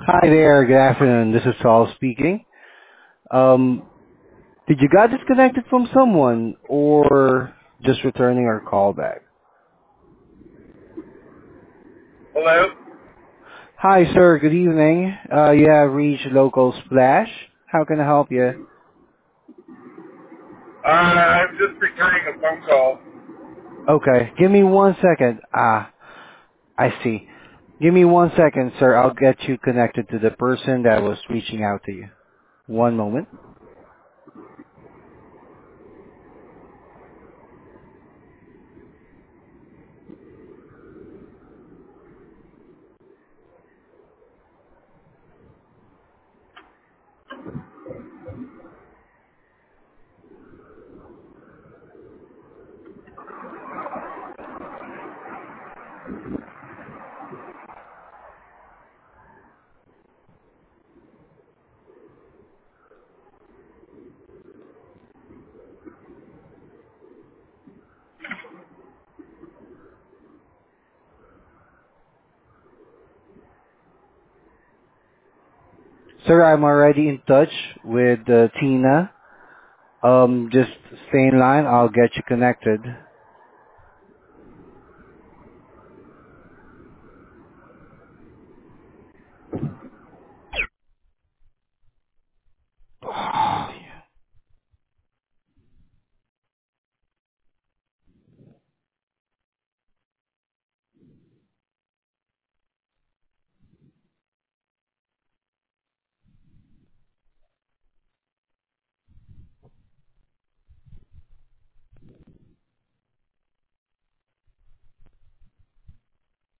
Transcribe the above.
Hi there, good afternoon. This is Saul speaking. Um, did you got disconnected from someone or just returning our call back? Hello? Hi, sir. Good evening. You have reached Local Splash. How can I help you? I'm just returning a phone call. Okay, give me 1 second. I see. Give me 1 second, sir. I'll get you connected to the person that was reaching out to you. One moment. Sir, I'm already in touch with Tina. Just stay in line. I'll get you connected.